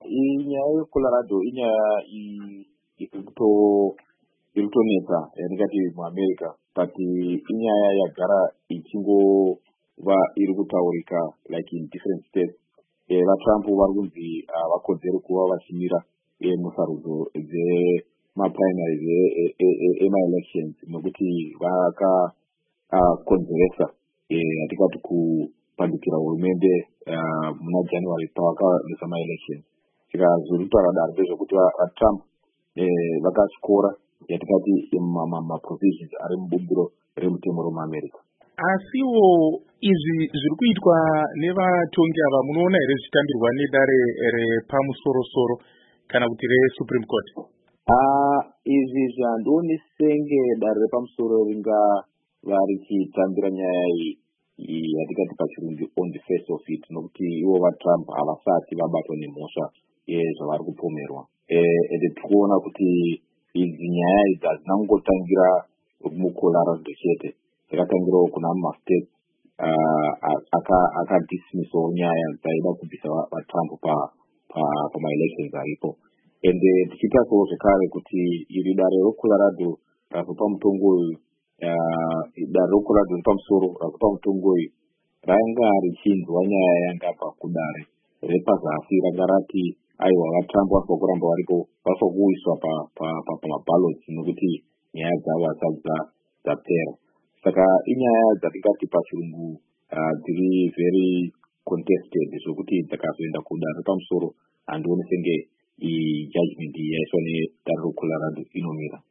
inyaya yeColorado inyaya iritonetsa yatingati muAmerica, but inyaya yagara ichingova iri kutaurika like in different states. VaTrump vari kunzi vakodzere kuva vachimira musarudzo dzemaprimaries ema-elections nekuti vakakonzeresa yatingati kupandukira hurumende muna January pavakaisa ma-elections. Tikazoritaura dare ndezvekuti vaTrump vakaskora yatingati maprovisions ari mubumbiro remutemo remuAmerica. Asiwo izvi zviri kuitwa nevatongi ava munoona here zvichitambirwa nedare repamusoro-soro kana kuti reSupreme Court? Izvi zvandioni senge dare repamusoro ringava richitambira nyaya iyi yatingati pachirungu on the face of it, nokuti ivo vaTrump havasati vabatwa nemhosva zvavari kupomerwa. Ende tirikuona kuti idzi nyaya idzi hadzina kungotangira muColorado chete, dzakatangirawo kuna masteti akadismissawo nyaya dzaida kubvisa vaTrump pama-elections aripo. Ende tichitarisawo zvekare kuti iri dare reColorado razopa mutongo uyu, dare reColorado repamusoro razopa mutongo uyu ranga richinzwa nyaya yangabva kudare repazasi ranga rati aiwa vaTrump vafa kuramba varipo, vafa kuwiswa pamaballot nokuti nyaya dzavo hadzisati dzapera. Saka inyaya dzatingati pachirungu dziri very contested zvokuti dzakazoenda kudare repamusoro handioni senge judgment yaiswa nedare reColorado inomira.